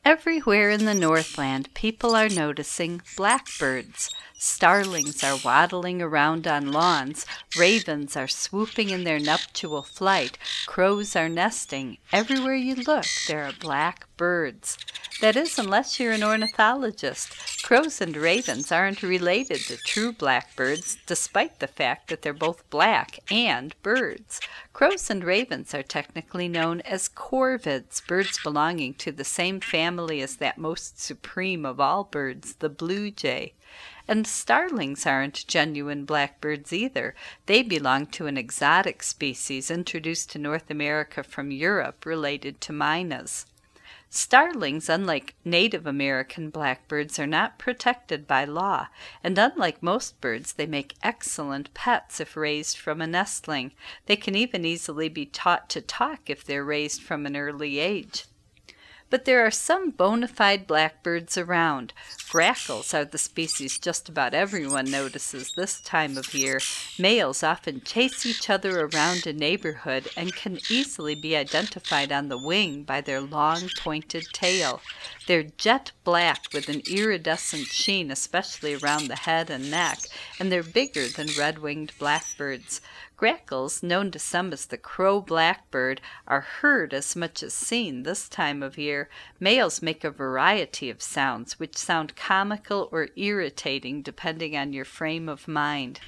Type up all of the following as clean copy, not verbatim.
Everywhere in the Northland, people are noticing blackbirds. Starlings are waddling around on lawns, ravens are swooping in their nuptial flight, crows are nesting. Everywhere you look, there are black birds. That is, unless you're an ornithologist. Crows and ravens aren't related to true blackbirds, despite the fact that they're both black and birds. Crows and ravens are technically known as corvids, birds belonging to the same family as that most supreme of all birds, the blue jay. And starlings aren't genuine blackbirds either. They belong to an exotic species introduced to North America from Europe related to mynas. Starlings, unlike Native American blackbirds, are not protected by law, and unlike most birds, they make excellent pets if raised from a nestling. They can even easily be taught to talk if they're raised from an early age. But there are some bona fide blackbirds around. Grackles are the species just about everyone notices this time of year. Males often chase each other around a neighborhood and can easily be identified on the wing by their long pointed tail. They're jet black with an iridescent sheen, especially around the head and neck, and they're bigger than red-winged blackbirds. Grackles, known to some as the crow blackbird, are heard as much as seen this time of year. Males make a variety of sounds, which sound comical or irritating depending on your frame of mind.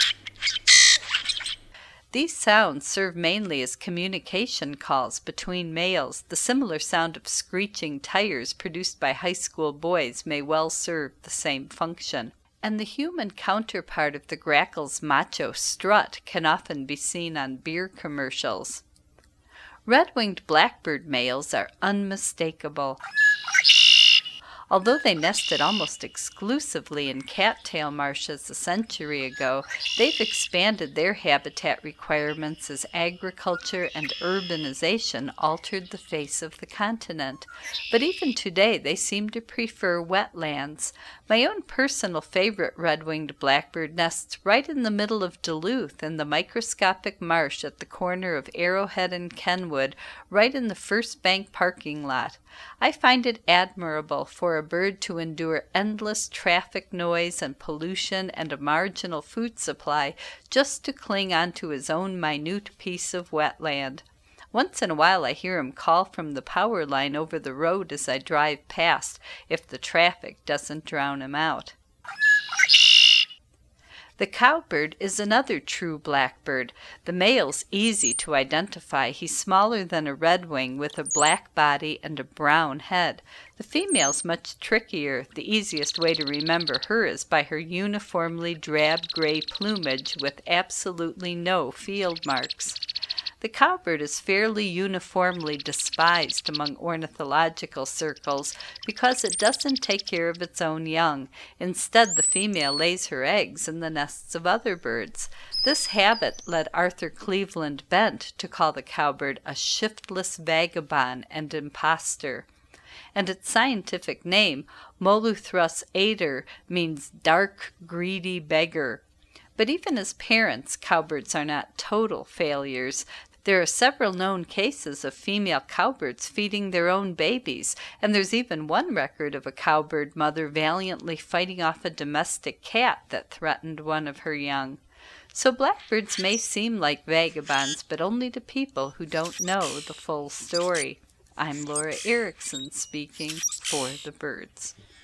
These sounds serve mainly as communication calls between males. The similar sound of screeching tires produced by high school boys may well serve the same function. And the human counterpart of the grackle's macho strut can often be seen on beer commercials. Red-winged blackbird males are unmistakable. Although they nested almost exclusively in cattail marshes a century ago, they've expanded their habitat requirements as agriculture and urbanization altered the face of the continent. But even today, they seem to prefer wetlands. My own personal favorite red-winged blackbird nests right in the middle of Duluth in the microscopic marsh at the corner of Arrowhead and Kenwood, right in the First Bank parking lot. I find it admirable for a bird to endure endless traffic noise and pollution and a marginal food supply just to cling onto his own minute piece of wetland. Once in a while I hear him call from the power line over the road as I drive past, if the traffic doesn't drown him out. The cowbird is another true blackbird. The male's easy to identify. He's smaller than a redwing with a black body and a brown head. The female's much trickier. The easiest way to remember her is by her uniformly drab gray plumage with absolutely no field marks. The cowbird is fairly uniformly despised among ornithological circles because it doesn't take care of its own young. Instead, the female lays her eggs in the nests of other birds. This habit led Arthur Cleveland Bent to call the cowbird a shiftless vagabond and impostor. And its scientific name, Molothrus aeder, means dark, greedy beggar. But even as parents, cowbirds are not total failures. There are several known cases of female cowbirds feeding their own babies, and there's even one record of a cowbird mother valiantly fighting off a domestic cat that threatened one of her young. So blackbirds may seem like vagabonds, but only to people who don't know the full story. I'm Laura Erickson speaking for the birds.